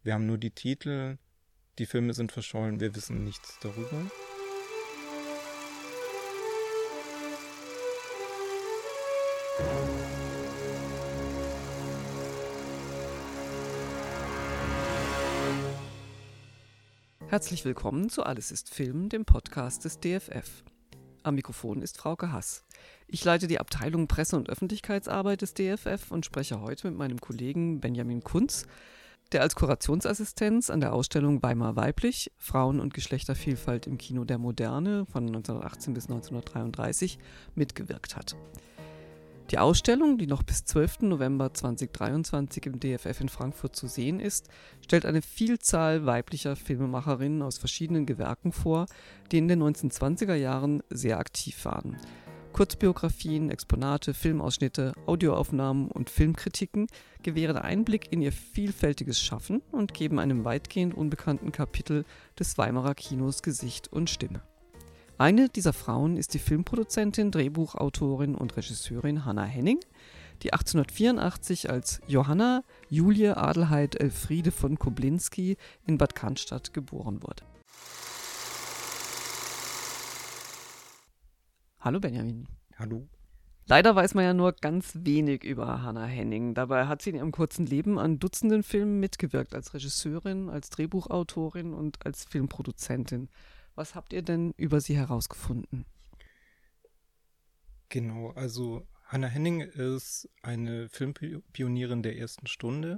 Wir haben nur die Titel, die Filme sind verschollen, wir wissen nichts darüber. Herzlich willkommen zu Alles ist Film, dem Podcast des DFF. Am Mikrofon ist Frauke Hass. Ich leite die Abteilung Presse- und Öffentlichkeitsarbeit des DFF und spreche heute mit meinem Kollegen Benjamin Kunz, der als Kurationsassistenz an der Ausstellung Weimar Weiblich, Frauen- und Geschlechtervielfalt im Kino der Moderne von 1918 bis 1933 mitgewirkt hat. Die Ausstellung, die noch bis 12. November 2023 im DFF in Frankfurt zu sehen ist, stellt eine Vielzahl weiblicher Filmemacherinnen aus verschiedenen Gewerken vor, die in den 1920er Jahren sehr aktiv waren. Kurzbiografien, Exponate, Filmausschnitte, Audioaufnahmen und Filmkritiken gewähren Einblick in ihr vielfältiges Schaffen und geben einem weitgehend unbekannten Kapitel des Weimarer Kinos Gesicht und Stimme. Eine dieser Frauen ist die Filmproduzentin, Drehbuchautorin und Regisseurin Hannah Henning, die 1884 als Johanna Julie Adelheid Elfriede von Koblinski in Bad Cannstatt geboren wurde. Hallo Benjamin. Hallo. Leider weiß man ja nur ganz wenig über Hannah Henning. Dabei hat sie in ihrem kurzen Leben an Dutzenden Filmen mitgewirkt, als Regisseurin, als Drehbuchautorin und als Filmproduzentin. Was habt ihr denn über sie herausgefunden? Genau, also Hannah Henning ist eine Filmpionierin der ersten Stunde,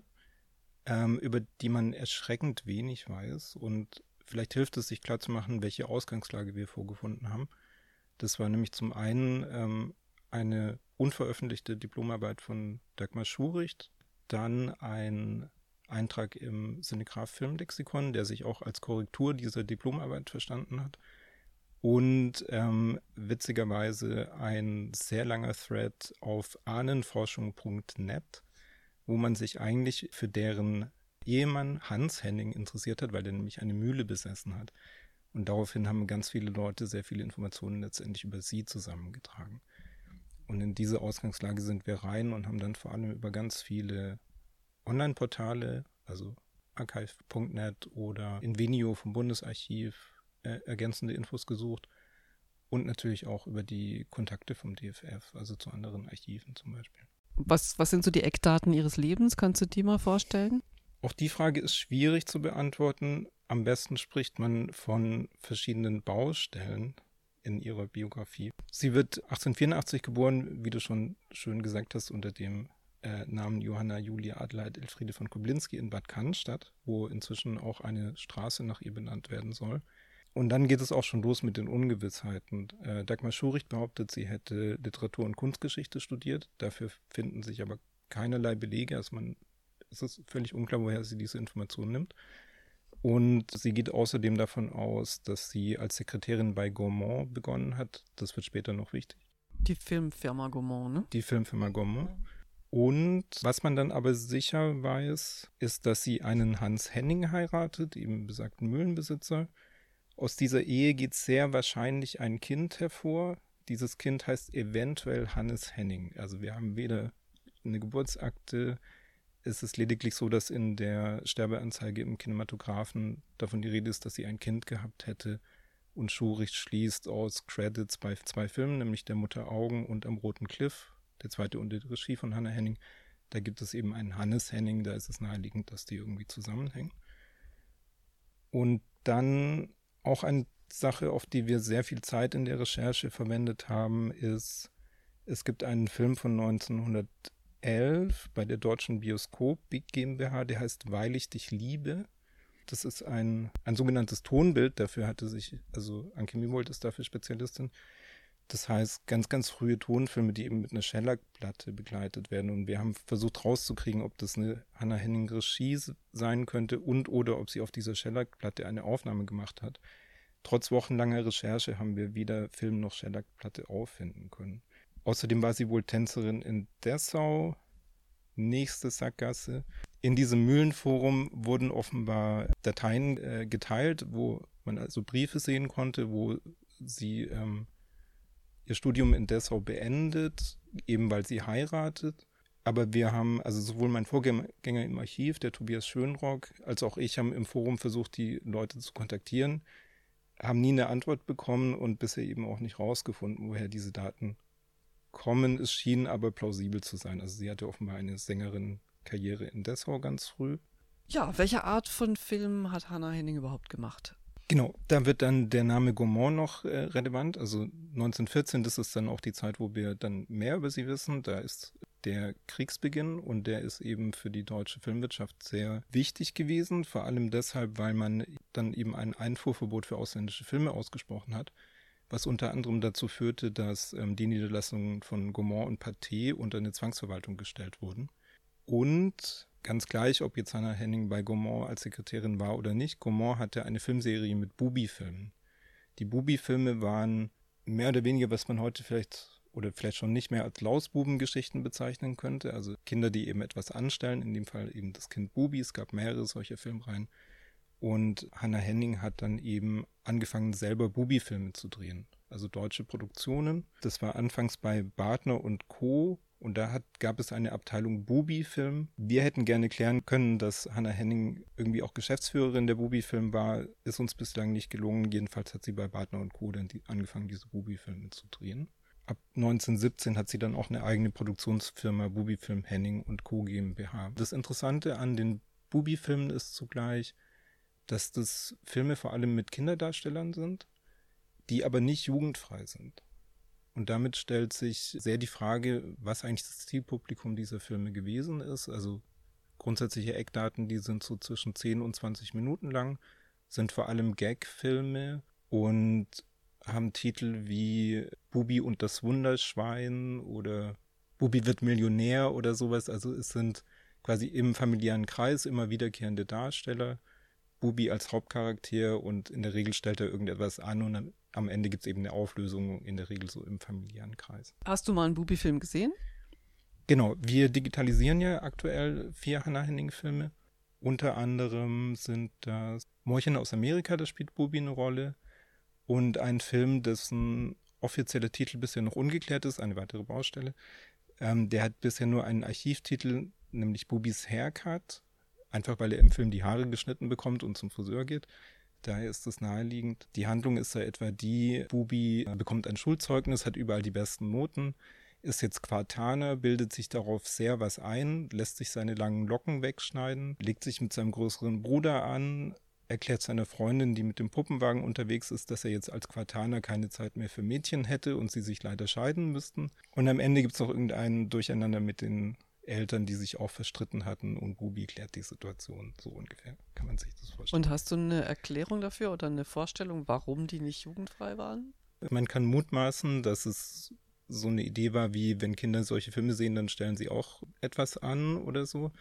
über die man erschreckend wenig weiß. Und vielleicht hilft es, sich klarzumachen, welche Ausgangslage wir vorgefunden haben. Das war nämlich zum einen eine unveröffentlichte Diplomarbeit von Dagmar Schuricht, dann ein Eintrag im Cinegraph Filmlexikon, der sich auch als Korrektur dieser Diplomarbeit verstanden hat. Und witzigerweise ein sehr langer Thread auf ahnenforschung.net, wo man sich eigentlich für deren Ehemann Hans Henning interessiert hat, weil der nämlich eine Mühle besessen hat. Und daraufhin haben ganz viele Leute sehr viele Informationen letztendlich über sie zusammengetragen. Und in diese Ausgangslage sind wir rein und haben dann vor allem über ganz viele Online-Portale, also archive.net oder Invenio vom Bundesarchiv, ergänzende Infos gesucht und natürlich auch über die Kontakte vom DFF, also zu anderen Archiven zum Beispiel. Was sind so die Eckdaten ihres Lebens? Kannst du die mal vorstellen? Auch die Frage ist schwierig zu beantworten. Am besten spricht man von verschiedenen Baustellen in ihrer Biografie. Sie wird 1884 geboren, wie du schon schön gesagt hast, unter dem Namen Johanna Julie Adelheid Elfriede von Koblinski in Bad Cannstatt, wo inzwischen auch eine Straße nach ihr benannt werden soll. Und dann geht es auch schon los mit den Ungewissheiten. Dagmar Schuricht behauptet, sie hätte Literatur- und Kunstgeschichte studiert. Dafür finden sich aber keinerlei Belege. Also es ist völlig unklar, woher sie diese Informationen nimmt. Und sie geht außerdem davon aus, dass sie als Sekretärin bei Gaumont begonnen hat. Das wird später noch wichtig. Die Filmfirma Gaumont, ne? Die Filmfirma Gaumont. Und was man dann aber sicher weiß, ist, dass sie einen Hans Henning heiratet, eben besagten Mühlenbesitzer. Aus dieser Ehe geht sehr wahrscheinlich ein Kind hervor. Dieses Kind heißt eventuell Hannes Henning. Also wir haben weder eine Geburtsakte. Es ist lediglich so, dass in der Sterbeanzeige im Kinematographen davon die Rede ist, dass sie ein Kind gehabt hätte. Und Schuricht schließt aus Credits bei 2 Filmen, nämlich Der Mutter Augen und Am Roten Cliff, der zweite unter der Regie von Hannah Henning. Da gibt es eben einen Hannes Henning, da ist es naheliegend, dass die irgendwie zusammenhängen. Und dann auch eine Sache, auf die wir sehr viel Zeit in der Recherche verwendet haben, ist, es gibt einen Film von 1911 bei der Deutschen Bioskop GmbH, der heißt Weil ich dich liebe. Das ist ein sogenanntes Tonbild, dafür hatte sich, also Anke Mimold ist dafür Spezialistin. Das heißt, ganz, ganz frühe Tonfilme, die eben mit einer Shellac-Platte begleitet werden. Und wir haben versucht rauszukriegen, ob das eine Hannah Henning Regie sein könnte und oder ob sie auf dieser Shellac-Platte eine Aufnahme gemacht hat. Trotz wochenlanger Recherche haben wir weder Film noch Shellac-Platte auffinden können. Außerdem war sie wohl Tänzerin in Dessau, nächste Sackgasse. In diesem Mühlenforum wurden offenbar Dateien geteilt, wo man also Briefe sehen konnte, wo sie ihr Studium in Dessau beendet, eben weil sie heiratet. Aber wir haben, also sowohl mein Vorgänger im Archiv, der Tobias Schönrock, als auch ich haben im Forum versucht, die Leute zu kontaktieren, haben nie eine Antwort bekommen und bisher eben auch nicht rausgefunden, woher diese Daten kommen. Es schien aber plausibel zu sein. Also sie hatte offenbar eine Sängerin-Karriere in Dessau ganz früh. Ja, welche Art von Film hat Hannah Henning überhaupt gemacht? Genau, da wird dann der Name Gaumont noch relevant. Also 1914, das ist dann auch die Zeit, wo wir dann mehr über sie wissen. Da ist der Kriegsbeginn und der ist eben für die deutsche Filmwirtschaft sehr wichtig gewesen. Vor allem deshalb, weil man dann eben ein Einfuhrverbot für ausländische Filme ausgesprochen hat, was unter anderem dazu führte, dass die Niederlassungen von Gaumont und Pathé unter eine Zwangsverwaltung gestellt wurden. Und ganz gleich, ob jetzt Hannah Henning bei Gaumont als Sekretärin war oder nicht, Gaumont hatte eine Filmserie mit Bubi-Filmen. Die Bubi-Filme waren mehr oder weniger, was man heute vielleicht oder vielleicht schon nicht mehr als Lausbubengeschichten bezeichnen könnte. Also Kinder, die eben etwas anstellen, in dem Fall eben das Kind Bubi. Es gab mehrere solcher Filmreihen. Und Hannah Henning hat dann eben angefangen, selber Bubi-Filme zu drehen. Also deutsche Produktionen. Das war anfangs bei Bartner und Co. Und da gab es eine Abteilung Bubi-Film. Wir hätten gerne klären können, dass Hannah Henning irgendwie auch Geschäftsführerin der Bubi-Film war. Ist uns bislang nicht gelungen. Jedenfalls hat sie bei Bartner und Co. dann angefangen, diese Bubi-Filme zu drehen. Ab 1917 hat sie dann auch eine eigene Produktionsfirma Bubi-Film Henning und Co. GmbH. Das Interessante an den Bubi-Filmen ist zugleich, dass das Filme vor allem mit Kinderdarstellern sind, die aber nicht jugendfrei sind. Und damit stellt sich sehr die Frage, was eigentlich das Zielpublikum dieser Filme gewesen ist. Also grundsätzliche Eckdaten, die sind so zwischen 10 und 20 Minuten lang, sind vor allem Gag-Filme und haben Titel wie Bubi und das Wunderschwein oder Bubi wird Millionär oder sowas. Also es sind quasi im familiären Kreis immer wiederkehrende Darsteller. Bubi als Hauptcharakter und in der Regel stellt er irgendetwas an und am Ende gibt es eben eine Auflösung, in der Regel so im familiären Kreis. Hast du mal einen Bubi-Film gesehen? Genau, wir digitalisieren ja aktuell 4 Hannah Henning-Filme. Unter anderem sind das Märchen aus Amerika, da spielt Bubi eine Rolle. Und ein Film, dessen offizieller Titel bisher noch ungeklärt ist, eine weitere Baustelle. Der hat bisher nur einen Archivtitel, nämlich Bubis Haircut. Einfach weil er im Film die Haare geschnitten bekommt und zum Friseur geht. Daher ist es naheliegend. Die Handlung ist ja etwa die, Bubi bekommt ein Schulzeugnis, hat überall die besten Noten, ist jetzt Quartaner, bildet sich darauf sehr was ein, lässt sich seine langen Locken wegschneiden, legt sich mit seinem größeren Bruder an, erklärt seiner Freundin, die mit dem Puppenwagen unterwegs ist, dass er jetzt als Quartaner keine Zeit mehr für Mädchen hätte und sie sich leider scheiden müssten. Und am Ende gibt es noch irgendein Durcheinander mit den Eltern, die sich auch verstritten hatten und Bubi klärt die Situation. So ungefähr kann man sich das vorstellen. Und hast du eine Erklärung dafür oder eine Vorstellung, warum die nicht jugendfrei waren? Man kann mutmaßen, dass es so eine Idee war, wie wenn Kinder solche Filme sehen, dann stellen sie auch etwas an oder so.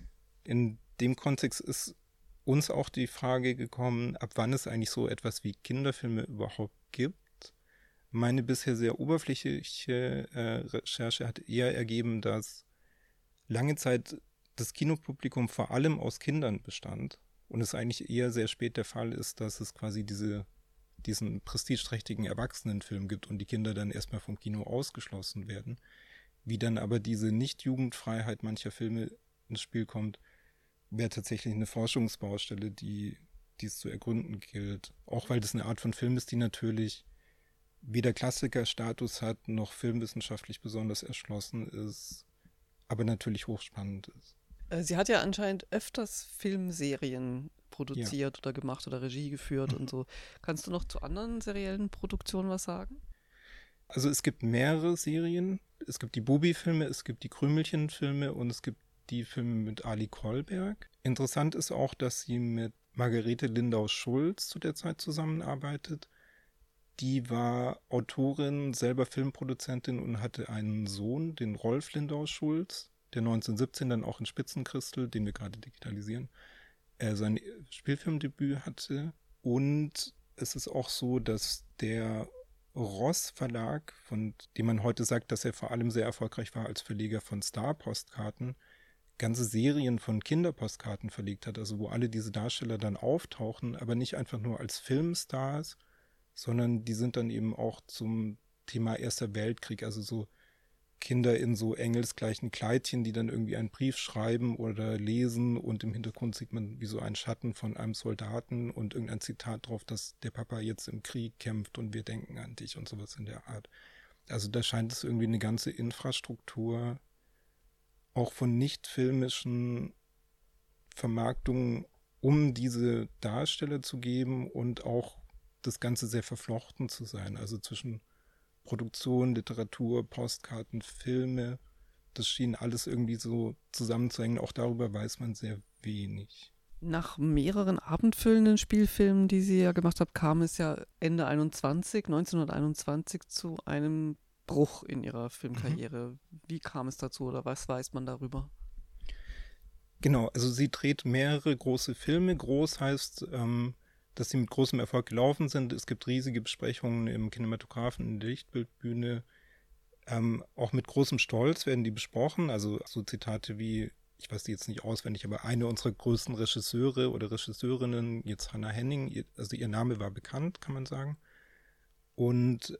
In dem Kontext ist uns auch die Frage gekommen, ab wann es eigentlich so etwas wie Kinderfilme überhaupt gibt. Meine bisher sehr oberflächliche Recherche hat eher ergeben, dass lange Zeit das Kinopublikum vor allem aus Kindern bestand und es eigentlich eher sehr spät der Fall ist, dass es quasi diesen prestigeträchtigen Erwachsenenfilm gibt und die Kinder dann erstmal vom Kino ausgeschlossen werden. Wie dann aber diese Nicht-Jugendfreiheit mancher Filme ins Spiel kommt, wäre tatsächlich eine Forschungsbaustelle, die es zu ergründen gilt. Auch weil das eine Art von Film ist, die natürlich weder Klassikerstatus hat, noch filmwissenschaftlich besonders erschlossen ist, aber natürlich hochspannend ist. Sie hat ja anscheinend öfters Filmserien produziert oder gemacht oder Regie geführt und so. Kannst du noch zu anderen seriellen Produktionen was sagen? Also es gibt mehrere Serien. Es gibt die Bubi-Filme, es gibt die Krümelchen-Filme und es gibt die Filme mit Ali Kolberg. Interessant ist auch, dass sie mit Margarete Lindau-Schulz zu der Zeit zusammenarbeitet. Die war Autorin, selber Filmproduzentin und hatte einen Sohn, den Rolf Lindau-Schulz, der 1917 dann auch in Spitzenchrystal, den wir gerade digitalisieren, sein Spielfilmdebüt hatte. Und es ist auch so, dass der Ross Verlag, von dem man heute sagt, dass er vor allem sehr erfolgreich war als Verleger von Star-Postkarten, ganze Serien von Kinderpostkarten verlegt hat, also wo alle diese Darsteller dann auftauchen, aber nicht einfach nur als Filmstars, sondern die sind dann eben auch zum Thema Erster Weltkrieg, also so Kinder in so engelsgleichen Kleidchen, die dann irgendwie einen Brief schreiben oder lesen und im Hintergrund sieht man wie so einen Schatten von einem Soldaten und irgendein Zitat drauf, dass der Papa jetzt im Krieg kämpft und wir denken an dich und sowas in der Art. Also da scheint es irgendwie eine ganze Infrastruktur auch von nicht filmischen Vermarktungen um diese Darsteller zu geben und auch das Ganze sehr verflochten zu sein. Also zwischen Produktion, Literatur, Postkarten, Filme, das schien alles irgendwie so zusammenzuhängen. Auch darüber weiß man sehr wenig. Nach mehreren abendfüllenden Spielfilmen, die sie ja gemacht hat, kam es ja Ende 1921 zu einem Bruch in ihrer Filmkarriere. Wie kam es dazu oder was weiß man darüber? Genau, also sie dreht mehrere große Filme. Groß heißt, dass sie mit großem Erfolg gelaufen sind. Es gibt riesige Besprechungen im Kinematographen, in der Lichtbildbühne. Auch mit großem Stolz werden die besprochen. Also so Zitate wie, ich weiß die jetzt nicht auswendig, aber eine unserer größten Regisseure oder Regisseurinnen, jetzt Hannah Henning, also ihr Name war bekannt, kann man sagen. Und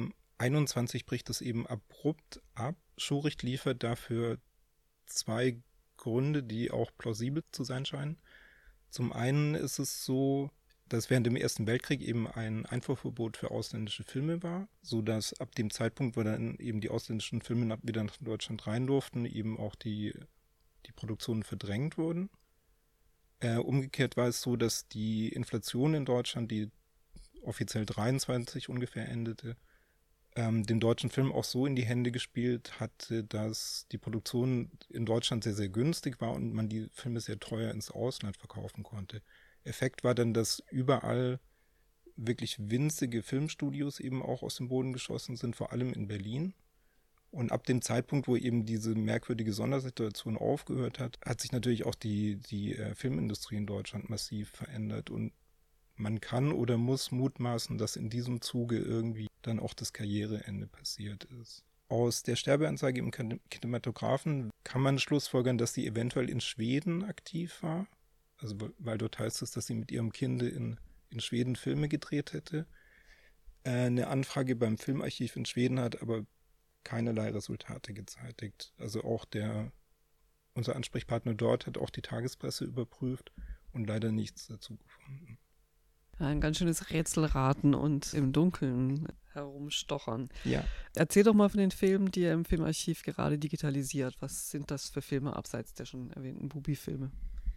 21 bricht es eben abrupt ab. Schuricht liefert dafür 2 Gründe, die auch plausibel zu sein scheinen. Zum einen ist es so, dass während dem Ersten Weltkrieg eben ein Einfuhrverbot für ausländische Filme war, sodass ab dem Zeitpunkt, wo dann eben die ausländischen Filme wieder nach Deutschland rein durften, eben auch die Produktionen verdrängt wurden. Umgekehrt war es so, dass die Inflation in Deutschland, die offiziell 23 ungefähr endete, dem deutschen Film auch so in die Hände gespielt hatte, dass die Produktion in Deutschland sehr, sehr günstig war und man die Filme sehr teuer ins Ausland verkaufen konnte. Effekt war dann, dass überall wirklich winzige Filmstudios eben auch aus dem Boden geschossen sind, vor allem in Berlin. Und ab dem Zeitpunkt, wo eben diese merkwürdige Sondersituation aufgehört hat, hat sich natürlich auch die Filmindustrie in Deutschland massiv verändert. Und man kann oder muss mutmaßen, dass in diesem Zuge irgendwie dann auch das Karriereende passiert ist. Aus der Sterbeanzeige im Kinematographen kann man schlussfolgern, dass sie eventuell in Schweden aktiv war. Also weil dort heißt es, dass sie mit ihrem Kind in Schweden Filme gedreht hätte. Eine Anfrage beim Filmarchiv in Schweden hat aber keinerlei Resultate gezeitigt. Also auch unser Ansprechpartner dort hat auch die Tagespresse überprüft und leider nichts dazu gefunden. Ein ganz schönes Rätselraten und im Dunkeln herumstochern. Ja. Erzähl doch mal von den Filmen, die ihr im Filmarchiv gerade digitalisiert. Was sind das für Filme abseits der schon erwähnten Bubi-Filme?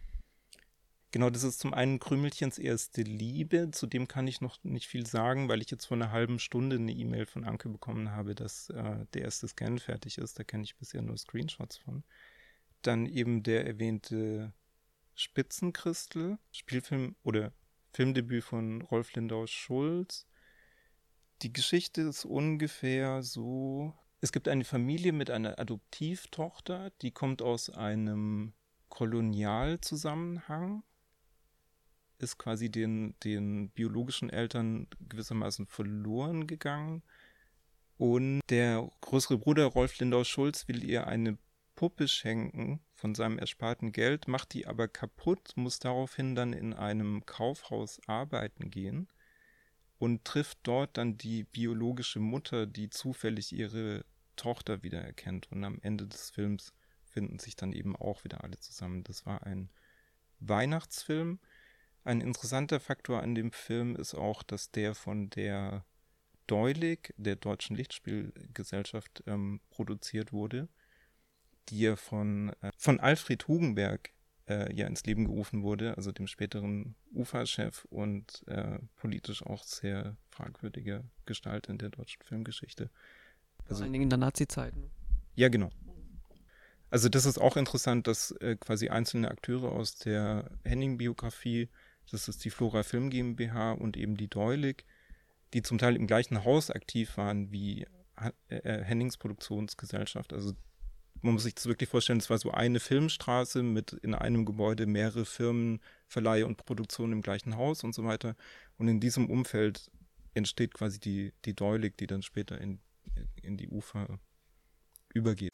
Genau, das ist zum einen Krümelchens erste Liebe. Zu dem kann ich noch nicht viel sagen, weil ich jetzt vor einer halben Stunde eine E-Mail von Anke bekommen habe, dass der erste Scan fertig ist. Da kenne ich bisher nur Screenshots von. Dann eben der erwähnte Spitzenchristl, Spielfilm oder Filmdebüt von Rolf Lindau-Schulz. Die Geschichte ist ungefähr so: Es gibt eine Familie mit einer Adoptivtochter, die kommt aus einem Kolonialzusammenhang, ist quasi den biologischen Eltern gewissermaßen verloren gegangen. Und der größere Bruder Rolf Lindau-Schulz will ihr eine Puppe schenken von seinem ersparten Geld, macht die aber kaputt, muss daraufhin dann in einem Kaufhaus arbeiten gehen und trifft dort dann die biologische Mutter, die zufällig ihre Tochter wiedererkennt. Und am Ende des Films finden sich dann eben auch wieder alle zusammen. Das war ein Weihnachtsfilm. Ein interessanter Faktor an dem Film ist auch, dass der von der Deulig, der Deutschen Lichtspielgesellschaft, produziert wurde, die ja von Alfred Hugenberg ja ins Leben gerufen wurde, also dem späteren UFA-Chef und politisch auch sehr fragwürdiger Gestalt in der deutschen Filmgeschichte. Also, vor allen Dingen in der Nazi-Zeit. Ne? Ja, genau. Also das ist auch interessant, dass quasi einzelne Akteure aus der Henning-Biografie, das ist die Flora Film GmbH und eben die Deulig, die zum Teil im gleichen Haus aktiv waren wie Hennings Produktionsgesellschaft. Also man muss sich das wirklich vorstellen, es war so eine Filmstraße mit in einem Gebäude mehrere Firmen, Verleihe und Produktionen im gleichen Haus und so weiter. Und in diesem Umfeld entsteht quasi die Deulig, die dann später in die UFA übergeht.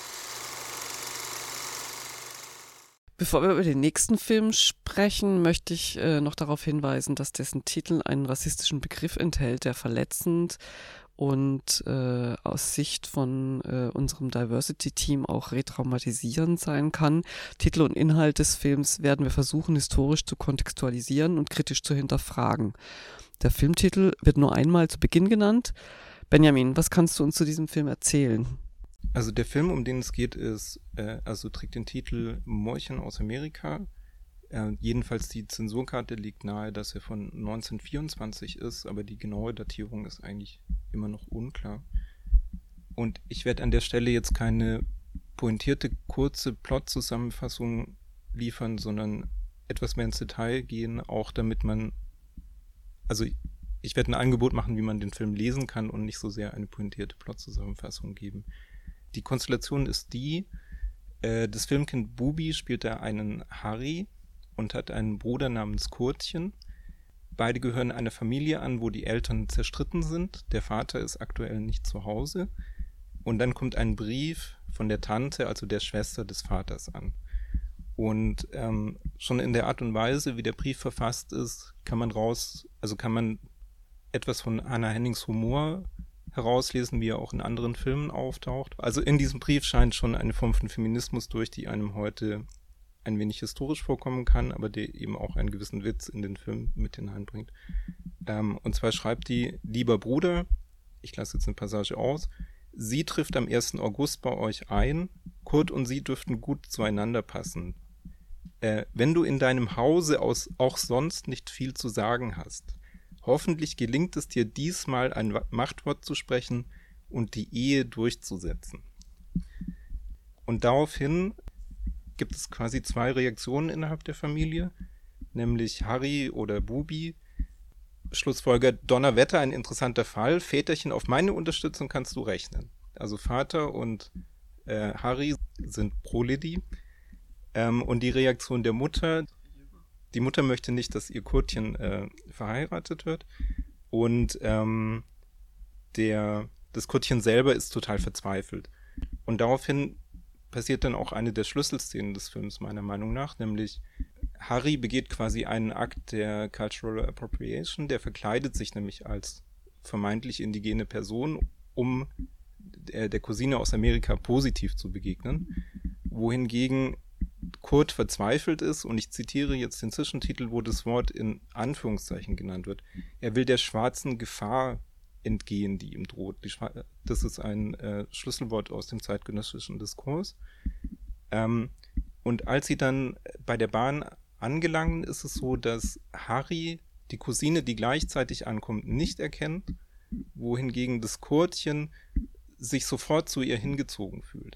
Bevor wir über den nächsten Film sprechen, möchte ich noch darauf hinweisen, dass dessen Titel einen rassistischen Begriff enthält, der verletzend und aus Sicht von unserem Diversity-Team auch retraumatisierend sein kann. Titel und Inhalt des Films werden wir versuchen, historisch zu kontextualisieren und kritisch zu hinterfragen. Der Filmtitel wird nur einmal zu Beginn genannt. Benjamin, was kannst du uns zu diesem Film erzählen? Also der Film, um den es geht, trägt den Titel Mäulchen aus Amerika. Jedenfalls die Zensurkarte liegt nahe, dass er von 1924 ist, aber die genaue Datierung ist eigentlich immer noch unklar. Und ich werde an der Stelle jetzt keine pointierte, kurze Plot-Zusammenfassung liefern, sondern etwas mehr ins Detail gehen, auch damit ich werde ein Angebot machen, wie man den Film lesen kann und nicht so sehr eine pointierte Plot-Zusammenfassung geben. Die Konstellation ist die, das Filmkind Bubi spielt da einen Harry und hat einen Bruder namens Kurtchen. Beide gehören einer Familie an, wo die Eltern zerstritten sind. Der Vater ist aktuell nicht zu Hause. Und dann kommt ein Brief von der Tante, also der Schwester des Vaters, an. Und schon in der Art und Weise, wie der Brief verfasst ist, kann man etwas von Hannah Hennings Humor herauslesen, wie er auch in anderen Filmen auftaucht. Also in diesem Brief scheint schon eine Form von Feminismus durch, die einem heute ein wenig historisch vorkommen kann, aber der eben auch einen gewissen Witz in den Film mit hineinbringt. Und zwar schreibt die: Lieber Bruder, ich lasse jetzt eine Passage aus, sie trifft am 1. August bei euch ein, Kurt und sie dürften gut zueinander passen. Wenn du in deinem Hause auch sonst nicht viel zu sagen hast, hoffentlich gelingt es dir diesmal ein Machtwort zu sprechen und die Ehe durchzusetzen. Und daraufhin gibt es quasi zwei Reaktionen innerhalb der Familie, nämlich Harry oder Bubi. Schlussfolger: Donnerwetter, ein interessanter Fall. Väterchen, auf meine Unterstützung kannst du rechnen. Also Vater und Harry sind pro Lady. Und die Reaktion der Mutter: Die Mutter möchte nicht, dass ihr Kurtchen verheiratet wird. Und das Kurtchen selber ist total verzweifelt. Und daraufhin passiert dann auch eine der Schlüsselszenen des Films, meiner Meinung nach, nämlich Harry begeht quasi einen Akt der Cultural Appropriation, der verkleidet sich nämlich als vermeintlich indigene Person, um der Cousine aus Amerika positiv zu begegnen, wohingegen Kurt verzweifelt ist, und ich zitiere jetzt den Zwischentitel, wo das Wort in Anführungszeichen genannt wird. Er will der schwarzen Gefahr entgehen, die ihm droht. Das ist ein Schlüsselwort aus dem zeitgenössischen Diskurs. Und als sie dann bei der Bahn angelangen, ist es so, dass Harry die Cousine, die gleichzeitig ankommt, nicht erkennt, wohingegen das Kurtchen sich sofort zu ihr hingezogen fühlt.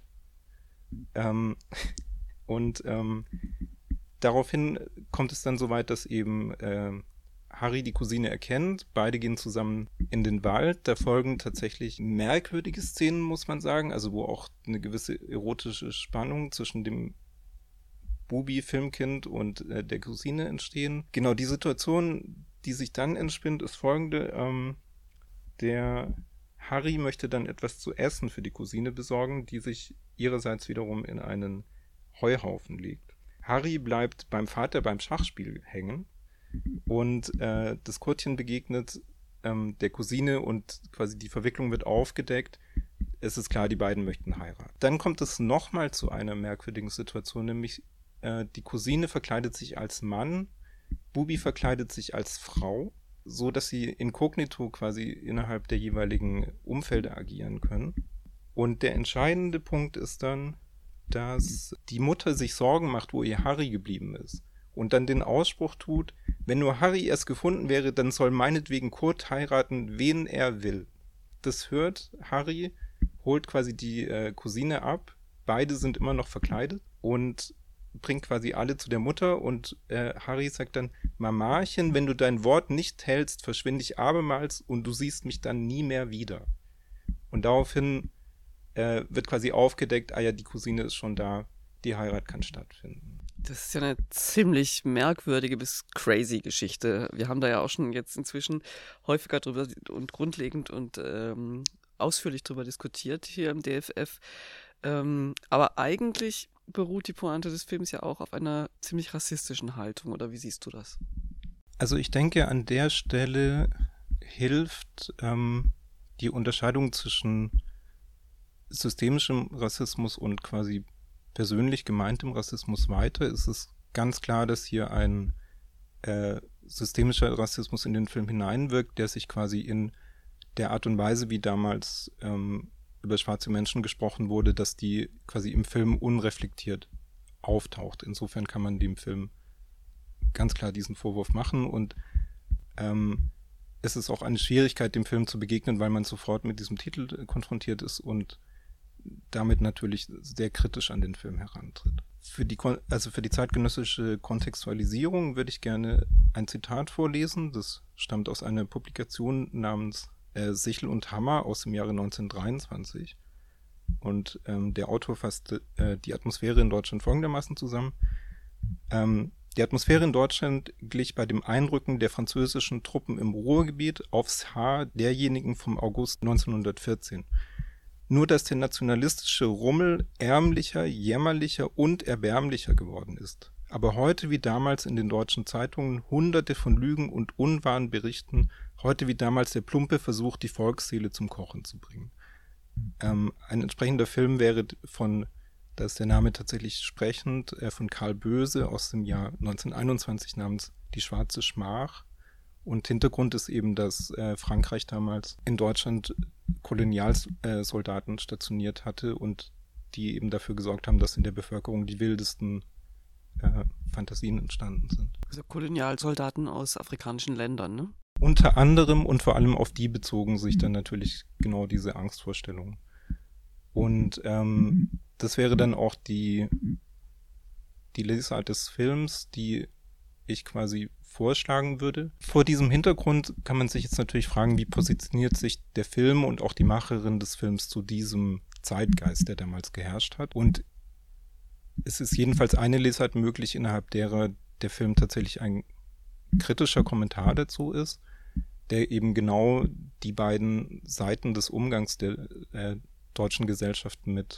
Daraufhin kommt es dann so weit, dass eben Harry die Cousine erkennt, beide gehen zusammen in den Wald, da folgen tatsächlich merkwürdige Szenen, muss man sagen, also wo auch eine gewisse erotische Spannung zwischen dem Bubi-Filmkind und der Cousine entstehen. Genau, die Situation, die sich dann entspinnt, ist folgende: Der Harry möchte dann etwas zu essen für die Cousine besorgen, die sich ihrerseits wiederum in einen Heuhaufen legt. Harry bleibt beim Vater beim Schachspiel hängen und das Kurtchen begegnet der Cousine und quasi die Verwicklung wird aufgedeckt. Es ist klar, die beiden möchten heiraten. Dann kommt es nochmal zu einer merkwürdigen Situation, nämlich die Cousine verkleidet sich als Mann, Bubi verkleidet sich als Frau, so dass sie inkognito quasi innerhalb der jeweiligen Umfelder agieren können. Und der entscheidende Punkt ist dann, dass die Mutter sich Sorgen macht, wo ihr Harry geblieben ist. Und dann den Ausspruch tut: Wenn nur Harry erst gefunden wäre, dann soll meinetwegen Kurt heiraten, wen er will. Das hört Harry, holt quasi die Cousine ab. Beide sind immer noch verkleidet und bringt quasi alle zu der Mutter. Und Harry sagt dann: Mamachen, wenn du dein Wort nicht hältst, verschwinde ich abermals und du siehst mich dann nie mehr wieder. Und daraufhin wird quasi aufgedeckt, die Cousine ist schon da, die Heirat kann stattfinden. Das ist ja eine ziemlich merkwürdige bis crazy Geschichte. Wir haben da ja auch schon jetzt inzwischen häufiger drüber und grundlegend und ausführlich drüber diskutiert hier im DFF. Aber eigentlich beruht die Pointe des Films ja auch auf einer ziemlich rassistischen Haltung, oder wie siehst du das? Also ich denke, an der Stelle hilft die Unterscheidung zwischen systemischem Rassismus und quasi persönlich gemeintem Rassismus weiter, ist es ganz klar, dass hier ein systemischer Rassismus in den Film hineinwirkt, der sich quasi in der Art und Weise, wie damals über schwarze Menschen gesprochen wurde, dass die quasi im Film unreflektiert auftaucht. Insofern kann man dem Film ganz klar diesen Vorwurf machen und es ist auch eine Schwierigkeit, dem Film zu begegnen, weil man sofort mit diesem Titel konfrontiert ist und damit natürlich sehr kritisch an den Film herantritt. Für die zeitgenössische Kontextualisierung würde ich gerne ein Zitat vorlesen. Das stammt aus einer Publikation namens Sichel und Hammer aus dem Jahre 1923. Und der Autor fasst die Atmosphäre in Deutschland folgendermaßen zusammen. Die Atmosphäre in Deutschland glich bei dem Einrücken der französischen Truppen im Ruhrgebiet aufs Haar derjenigen vom August 1914. Nur, dass der nationalistische Rummel ärmlicher, jämmerlicher und erbärmlicher geworden ist. Aber heute wie damals in den deutschen Zeitungen Hunderte von Lügen und Unwahren berichten, heute wie damals der plumpe Versuch, die Volksseele zum Kochen zu bringen. Ein entsprechender Film wäre da ist der Name tatsächlich sprechend, von Karl Böse aus dem Jahr 1921 namens Die schwarze Schmach. Und Hintergrund ist eben, dass Frankreich damals in Deutschland Kolonialsoldaten stationiert hatte und die eben dafür gesorgt haben, dass in der Bevölkerung die wildesten Fantasien entstanden sind. Also Kolonialsoldaten aus afrikanischen Ländern, ne? Unter anderem und vor allem auf die bezogen sich dann natürlich genau diese Angstvorstellungen. Und das wäre dann auch die Lesart des Films, die ich quasi vorschlagen würde. Vor diesem Hintergrund kann man sich jetzt natürlich fragen, wie positioniert sich der Film und auch die Macherin des Films zu diesem Zeitgeist, der damals geherrscht hat. Und es ist jedenfalls eine Lesart möglich, innerhalb derer der Film tatsächlich ein kritischer Kommentar dazu ist, der eben genau die beiden Seiten des Umgangs der deutschen Gesellschaft mit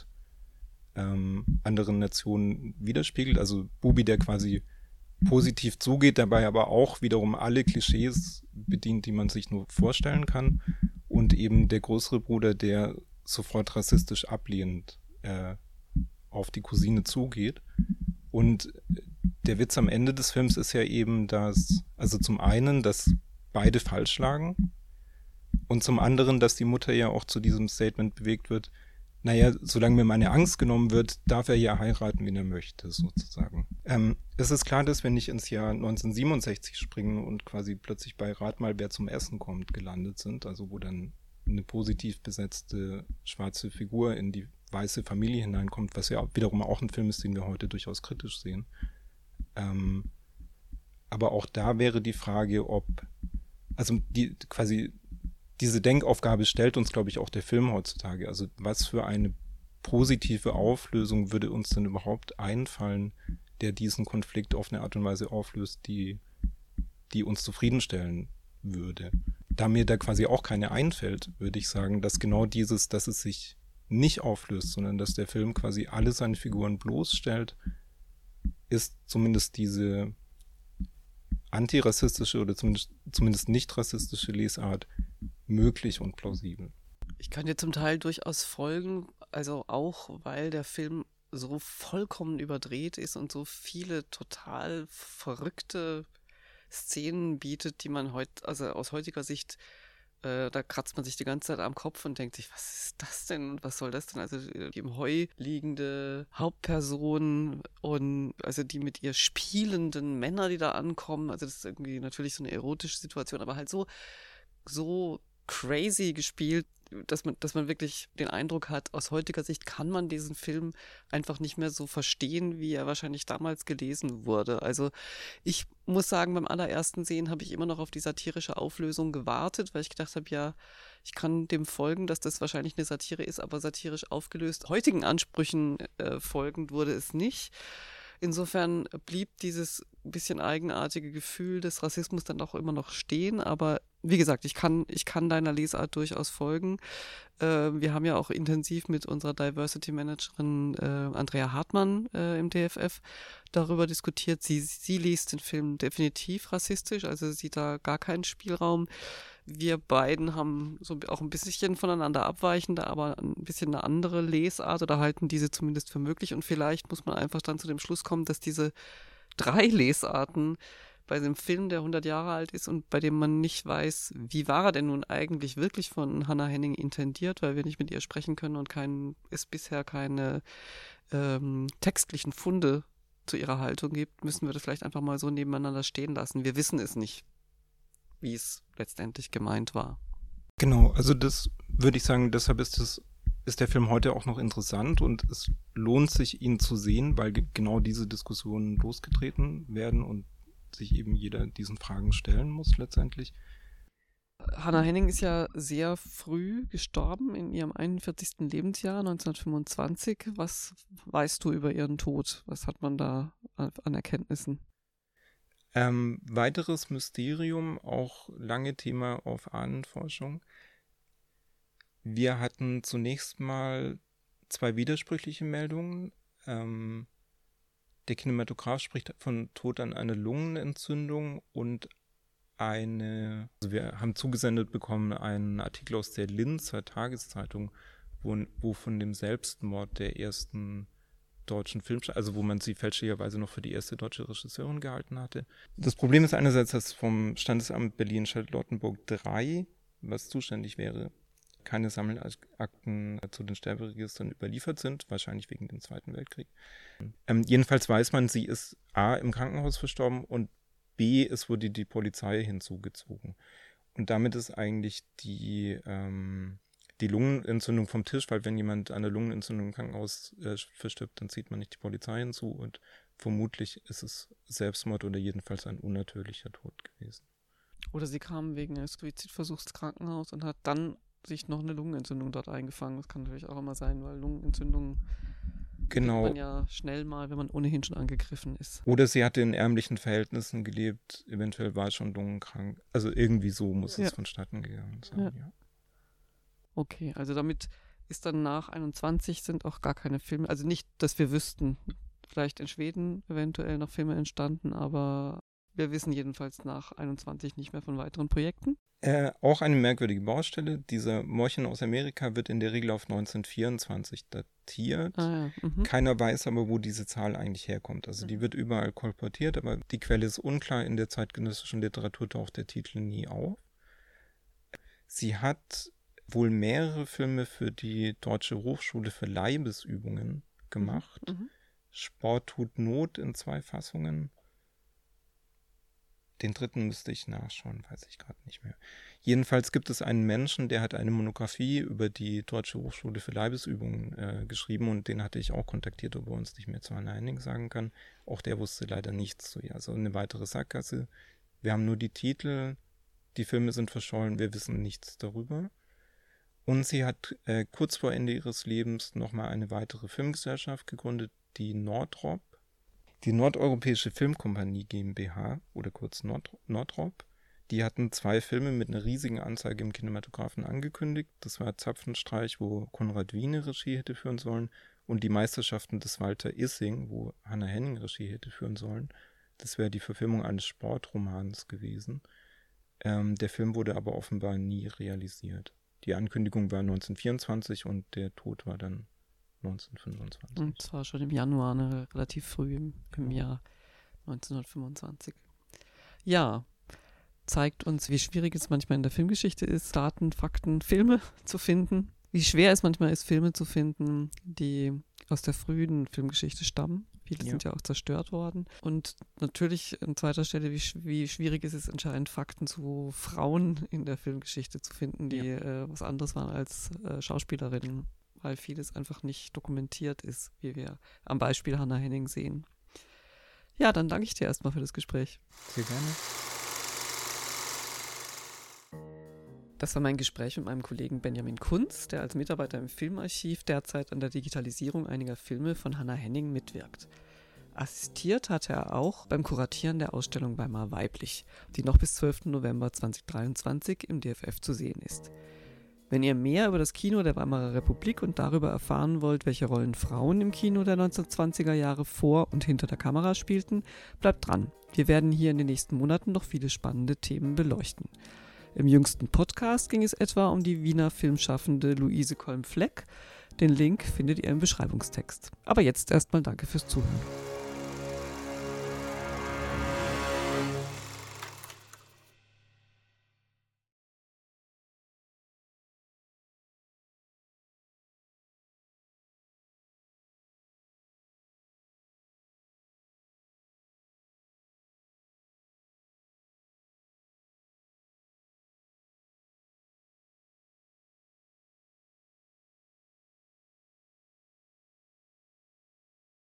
anderen Nationen widerspiegelt. Also Bubi, der quasi positiv zugeht, dabei aber auch wiederum alle Klischees bedient, die man sich nur vorstellen kann. Und eben der größere Bruder, der sofort rassistisch ablehnend auf die Cousine zugeht. Und der Witz am Ende des Films ist ja eben, dass zum einen, dass beide falsch lagen und zum anderen, dass die Mutter ja auch zu diesem Statement bewegt wird, naja, solange mir meine Angst genommen wird, darf er ja heiraten, wen er möchte, sozusagen. Es ist klar, dass wir nicht ins Jahr 1967 springen und quasi plötzlich bei Rat mal, wer zum Essen kommt, gelandet sind, also wo dann eine positiv besetzte schwarze Figur in die weiße Familie hineinkommt, was ja wiederum auch ein Film ist, den wir heute durchaus kritisch sehen. Aber auch da wäre die Frage, diese Denkaufgabe stellt uns, glaube ich, auch der Film heutzutage. Also was für eine positive Auflösung würde uns denn überhaupt einfallen, der diesen Konflikt auf eine Art und Weise auflöst, die uns zufriedenstellen würde. Da mir da quasi auch keine einfällt, würde ich sagen, dass genau dass es sich nicht auflöst, sondern dass der Film quasi alle seine Figuren bloßstellt, ist zumindest diese antirassistische oder zumindest nicht rassistische Lesart möglich und plausibel. Ich kann dir zum Teil durchaus folgen, also auch, weil der Film so vollkommen überdreht ist und so viele total verrückte Szenen bietet, die man also aus heutiger Sicht, da kratzt man sich die ganze Zeit am Kopf und denkt sich, was ist das denn und was soll das denn? Also die im Heu liegende Hauptperson und also die mit ihr spielenden Männer, die da ankommen, also das ist irgendwie natürlich so eine erotische Situation, aber halt so crazy gespielt, dass man wirklich den Eindruck hat, aus heutiger Sicht kann man diesen Film einfach nicht mehr so verstehen, wie er wahrscheinlich damals gelesen wurde. Also ich muss sagen, beim allerersten Sehen habe ich immer noch auf die satirische Auflösung gewartet, weil ich gedacht habe, ja, ich kann dem folgen, dass das wahrscheinlich eine Satire ist, aber satirisch aufgelöst. Heutigen Ansprüchen folgend wurde es nicht. Insofern blieb dieses bisschen eigenartige Gefühl des Rassismus dann auch immer noch stehen, aber wie gesagt, ich kann deiner Lesart durchaus folgen. Wir haben ja auch intensiv mit unserer Diversity Managerin Andrea Hartmann im DFF darüber diskutiert. Sie liest den Film definitiv rassistisch, also sieht da gar keinen Spielraum. wir beiden haben so auch ein bisschen voneinander abweichende, aber ein bisschen eine andere Lesart oder halten diese zumindest für möglich. Und vielleicht muss man einfach dann zu dem Schluss kommen, dass diese 3 Lesarten bei dem Film, der 100 Jahre alt ist und bei dem man nicht weiß, wie war er denn nun eigentlich wirklich von Hannah Henning intendiert, weil wir nicht mit ihr sprechen können und es bisher keine textlichen Funde zu ihrer Haltung gibt, müssen wir das vielleicht einfach mal so nebeneinander stehen lassen. Wir wissen es nicht, wie es letztendlich gemeint war. Genau, also das würde ich sagen, deshalb ist der Film heute auch noch interessant und es lohnt sich, ihn zu sehen, weil genau diese Diskussionen losgetreten werden und sich eben jeder diesen Fragen stellen muss letztendlich. Hannah Henning ist ja sehr früh gestorben, in ihrem 41. Lebensjahr 1925. Was weißt du über ihren Tod? Was hat man da an Erkenntnissen? Weiteres Mysterium, auch lange Thema auf Ahnenforschung. Wir hatten zunächst mal 2 widersprüchliche Meldungen. Der Kinematograph spricht von Tod an einer Lungenentzündung und also wir haben zugesendet bekommen einen Artikel aus der Linzer Tageszeitung, wo von dem Selbstmord der ersten deutschen also wo man sie fälschlicherweise noch für die erste deutsche Regisseurin gehalten hatte. Das Problem ist einerseits, dass vom Standesamt Berlin-Charlottenburg 3, was zuständig wäre, keine Sammelakten zu den Sterberegistern überliefert sind, wahrscheinlich wegen dem Zweiten Weltkrieg. Jedenfalls weiß man, sie ist A, im Krankenhaus verstorben und B, es wurde die Polizei hinzugezogen. Und damit ist eigentlich die Lungenentzündung vom Tisch, weil wenn jemand an der Lungenentzündung im Krankenhaus verstirbt, dann zieht man nicht die Polizei hinzu und vermutlich ist es Selbstmord oder jedenfalls ein unnatürlicher Tod gewesen. Oder sie kam wegen eines Suizidversuchs ins Krankenhaus und hat dann sich noch eine Lungenentzündung dort eingefangen. Das kann natürlich auch immer sein, weil Lungenentzündungen kriegt man ja schnell mal, wenn man ohnehin schon angegriffen ist. Oder sie hatte in ärmlichen Verhältnissen gelebt, eventuell war schon lungenkrank. Also irgendwie so muss es vonstatten gegangen sein. Ja. Okay, also damit ist dann nach 21 sind auch gar keine Filme, also nicht, dass wir wüssten, vielleicht in Schweden eventuell noch Filme entstanden, aber wir wissen jedenfalls nach 21 nicht mehr von weiteren Projekten. Auch eine merkwürdige Baustelle. Dieser Märchen aus Amerika wird in der Regel auf 1924 datiert. Keiner weiß aber, wo diese Zahl eigentlich herkommt. Also die wird überall kolportiert, aber die Quelle ist unklar. In der zeitgenössischen Literatur taucht der Titel nie auf. Sie hat wohl mehrere Filme für die Deutsche Hochschule für Leibesübungen gemacht. Sport tut Not in 2 Fassungen. Den 3. müsste ich nachschauen, weiß ich gerade nicht mehr. Jedenfalls gibt es einen Menschen, der hat eine Monographie über die Deutsche Hochschule für Leibesübungen geschrieben und den hatte ich auch kontaktiert, ob er uns nicht mehr zu Hannah Henning sagen kann. Auch der wusste leider nichts zu ihr. Also eine weitere Sackgasse. Wir haben nur die Titel, die Filme sind verschollen, wir wissen nichts darüber. Und sie hat kurz vor Ende ihres Lebens nochmal eine weitere Filmgesellschaft gegründet, die Nordrop. Die Nordeuropäische Filmkompanie GmbH oder kurz Nordrop, die hatten 2 Filme mit einer riesigen Anzeige im Kinematographen angekündigt. Das war Zapfenstreich, wo Konrad Wiene Regie hätte führen sollen und die Meisterschaften des Walter Issing, wo Hannah Henning Regie hätte führen sollen. Das wäre die Verfilmung eines Sportromans gewesen. Der Film wurde aber offenbar nie realisiert. Die Ankündigung war 1924 und der Tod war dann 1925. Und zwar schon im Januar, relativ früh im Jahr 1925. Ja, zeigt uns, wie schwierig es manchmal in der Filmgeschichte ist, Daten, Fakten, Filme zu finden. Wie schwer es manchmal ist, Filme zu finden, die aus der frühen Filmgeschichte stammen. Viele sind ja auch zerstört worden. Und natürlich an zweiter Stelle, wie schwierig ist es anscheinend, Fakten zu Frauen in der Filmgeschichte zu finden, die was anderes waren als Schauspielerinnen, weil vieles einfach nicht dokumentiert ist, wie wir am Beispiel Hannah Henning sehen. Ja, dann danke ich dir erstmal für das Gespräch. Sehr gerne. Das war mein Gespräch mit meinem Kollegen Benjamin Kunz, der als Mitarbeiter im Filmarchiv derzeit an der Digitalisierung einiger Filme von Hannah Henning mitwirkt. Assistiert hatte er auch beim Kuratieren der Ausstellung Weimar Weiblich, die noch bis 12. November 2023 im DFF zu sehen ist. Wenn ihr mehr über das Kino der Weimarer Republik und darüber erfahren wollt, welche Rollen Frauen im Kino der 1920er Jahre vor und hinter der Kamera spielten, bleibt dran. Wir werden hier in den nächsten Monaten noch viele spannende Themen beleuchten. Im jüngsten Podcast ging es etwa um die Wiener Filmschaffende Luise Kolm-Fleck. Den Link findet ihr im Beschreibungstext. Aber jetzt erstmal danke fürs Zuhören.